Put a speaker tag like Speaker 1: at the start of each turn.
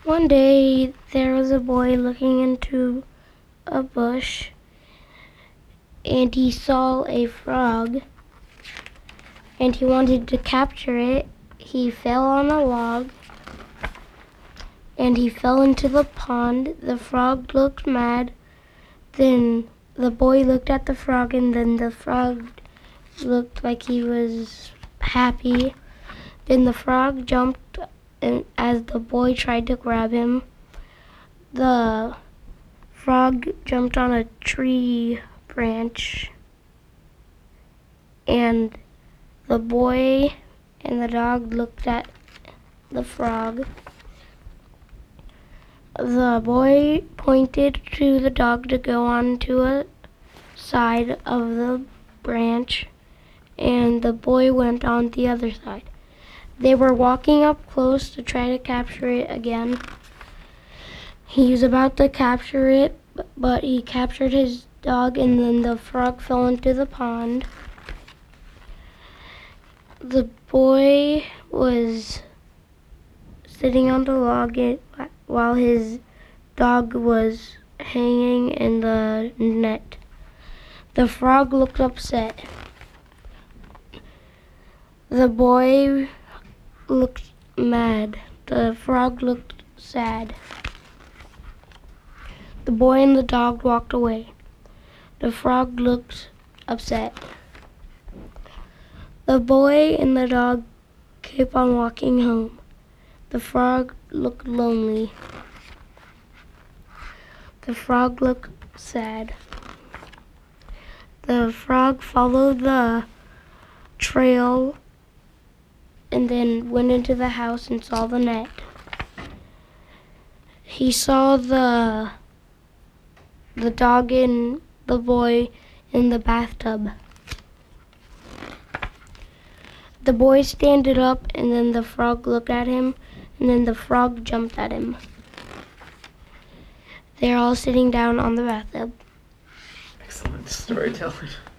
Speaker 1: One day there was a boy looking into a bush and he saw a frog and he wanted to capture it. He fell on a log and he fell into the pond. The frog looked mad. Then the boy looked at the frog and then the frog looked like he was happy. Then the frog jumped, and as the boy tried to grab him, the frog jumped on a tree branch, and the boy and the dog looked at the frog. The boy pointed to the dog to go on to a side of the branch, and the boy went on the other side. They were walking up close to try to capture it again. He was about to capture it, but he captured his dog, and then the frog fell into the pond. The boy was sitting on the log while his dog was hanging in the net. The frog looked upset. The boy looked mad. The frog looked sad. The boy and the dog walked away. The frog looked upset. The boy and the dog kept on walking home. The frog looked lonely. The frog looked sad. The frog followed the trail and then went into the house and saw the net. He saw the dog and the boy in the bathtub. The boy standed up and then the frog looked at him and then the frog jumped at him. They're all sitting down on the bathtub.
Speaker 2: Excellent storytelling.